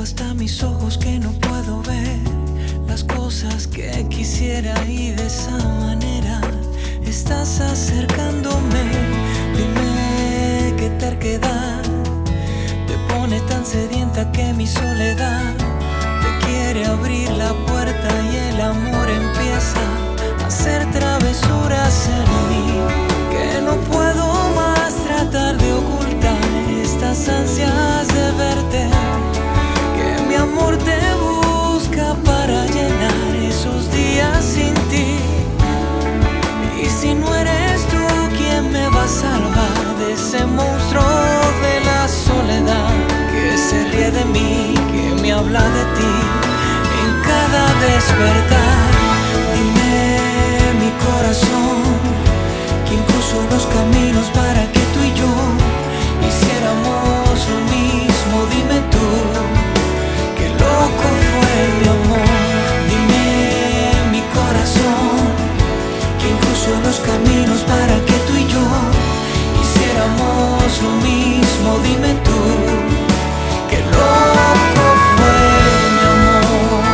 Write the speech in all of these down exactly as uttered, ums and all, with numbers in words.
hasta mis ojos que no puedo ver las cosas que quisiera, y de esa manera estás acercándome. Dime qué terquedad te pone tan sedienta que mi soledad te quiere abrir la puerta y el amor empieza a hacer travesuras en mí, que no puedo más tratar de ocultar estas ansias de verte, que mi amor te busca para llenar esos días sin ti. Y si no eres tú, ¿quién me va a salvar de ese monstruo de la soledad que se ríe de mí, que me habla de ti en cada despertar? Dime, mi corazón, ¿quién cruzó los caminos para que tú y yo hiciéramos lo mismo? Dime tú, qué loco fue mi amor. Dime, mi corazón, ¿quién cruzó los caminos para que tú y yo hiciéramos lo mismo? Dime tú, qué loco fue mi amor.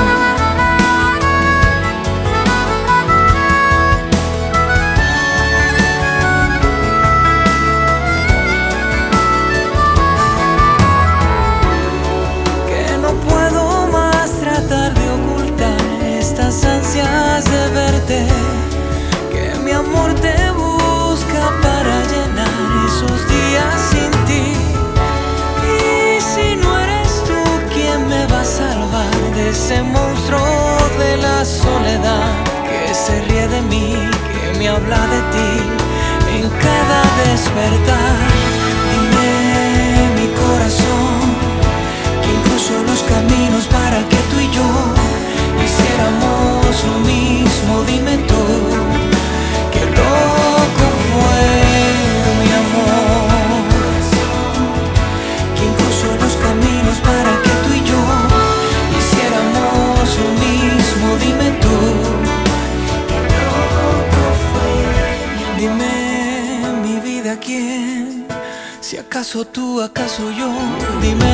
Que no puedo más tratar de ocultar estas ansias de verte, que mi amor te busca para llenar esos días sin ti. Y si no eres tú, ¿quién me va a salvar de ese monstruo de la soledad que se ríe de mí, que me habla de ti en cada despertar? Dime, mi corazón, ¿quién cruzó los caminos para que tú y yo hiciéramos lo mismo? Dime tú, qué loco fue mi amor. ¿Quién cruzó los caminos para que tú y yo hiciéramos lo mismo? Dime tú, qué loco fue. Dime, mi vida, ¿quién? Si acaso tú, acaso yo. Dime,